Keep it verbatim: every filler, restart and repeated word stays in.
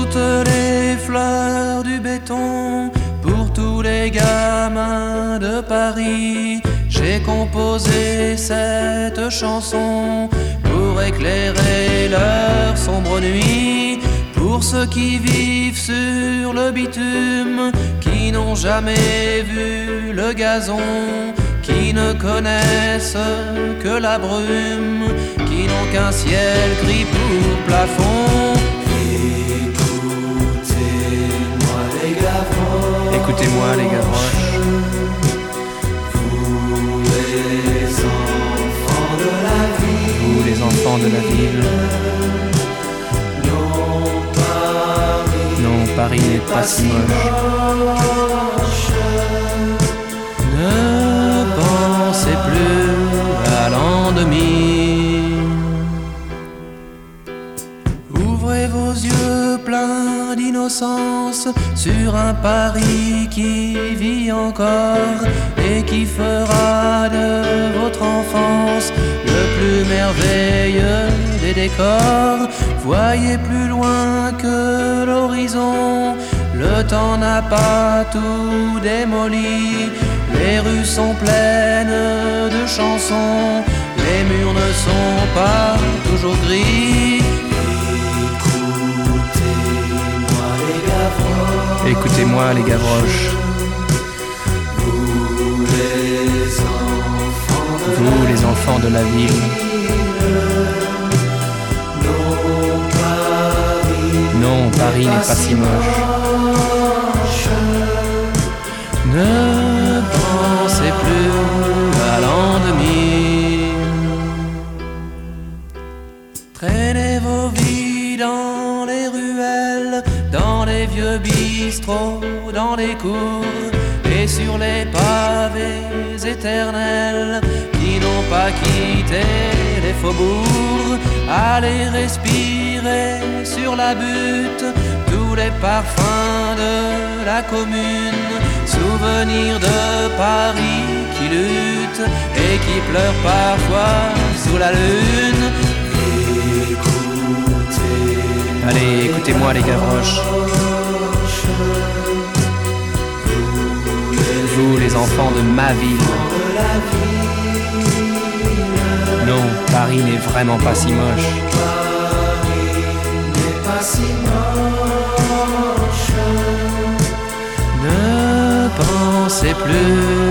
toutes les fleurs du béton, pour tous les gamins de Paris, j'ai composé cette chanson pour éclairer leur sombre nuit. Pour ceux qui vivent sur le bitume, qui n'ont jamais vu le gazon, qui ne connaissent que la brume, qui n'ont qu'un ciel gris pour plafond. Écoutez-moi les Gavroches, Écoutez-moi les Gavroches, vous les enfants de la ville, vous les enfants de la ville. Non, Paris n'est pas si moche. Ne pensez plus à l'an deux mille. Ouvrez vos yeux pleins d'innocence sur un Paris qui vit encore et qui fera de votre enfance le plus merveilleux des décors. Voyez plus loin que l'horizon, le temps n'a pas tout démoli. Les rues sont pleines de chansons, les murs ne sont pas toujours gris. Écoutez-moi les Gavroches, Écoutez-moi les Gavroches, vous les enfants de vous les enfants de la ville. Non, Paris n'est pas si moche. Ne pensez plus à l'an deux mille. Traînez vos vies dans les ruelles, dans les vieux bistrots, dans les cours et sur les pavés éternels qui n'ont pas quitté les faubourgs. Allez respirer sur la butte tous les parfums de la commune, souvenirs de Paris qui lutte et qui pleure parfois sous la lune. Écoutez, allez, écoutez-moi les Gavroches, vous les enfants de ma ville. Non, Paris n'est vraiment pas si moche. Paris n'est pas si moche. Ne pensez plus